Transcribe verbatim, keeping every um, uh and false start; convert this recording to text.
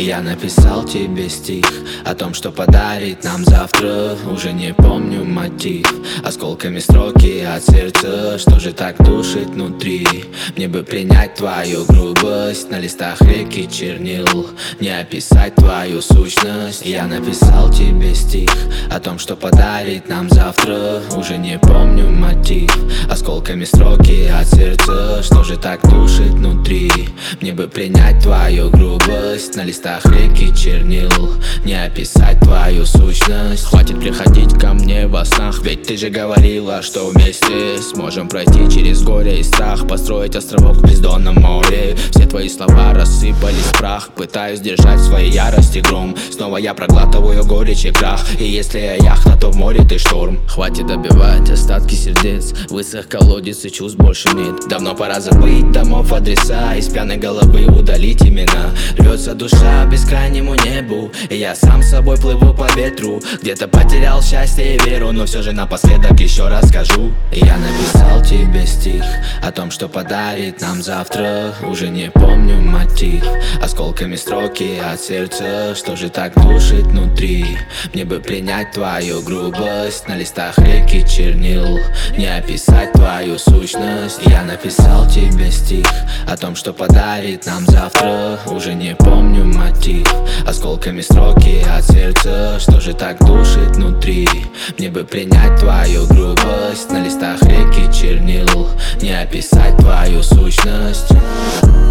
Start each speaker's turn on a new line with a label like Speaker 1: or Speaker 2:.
Speaker 1: Я написал тебе стих о том, что подарит нам завтра. Уже не помню мотив, осколками строки от сердца. Что же так душит внутри? Мне бы принять твою грубость на листах реки чернил, не описать твою сущность. Я написал тебе стих о том, что подарит нам завтра. Уже не помню мотив, осколками строки от сердца. Что же так душит внутри? Мне бы принять твою грубость на листах реки чернил, не описать твою сущность. Хватит приходить ко мне во снах, ведь ты же говорила, что вместе сможем пройти через горе и страх, построить островок в бездонном море. Все твои слова рассыпались в прах, пытаюсь держать в своей ярости гром. Снова я проглатываю горечь и крах, и если я яхта, то в море ты шторм. Хватит добивать остатки сердец, высох колодец и чувств больше нет. Давно пора забыть домов адреса, из пьяной головы удалить имена. Рвется душа к бескрайнему небу, и я сам с собой плыву по ветру. Где-то потерял счастье и веру, но все же напоследок еще расскажу. Я написал тебе стих о том, что подарит нам завтра. Уже не помню мотив, осколками строки от сердца. Что же так душит внутри? Мне бы принять твою грубость на листах реки чернил, не описать твою сущность. Я написал тебе стих о том, что подарит нам завтра. Уже не помню мотив, осколками строки от сердца. Что же так душит внутри? Мне бы принять твою грубость на листах реки чернил, не описать твою сущность.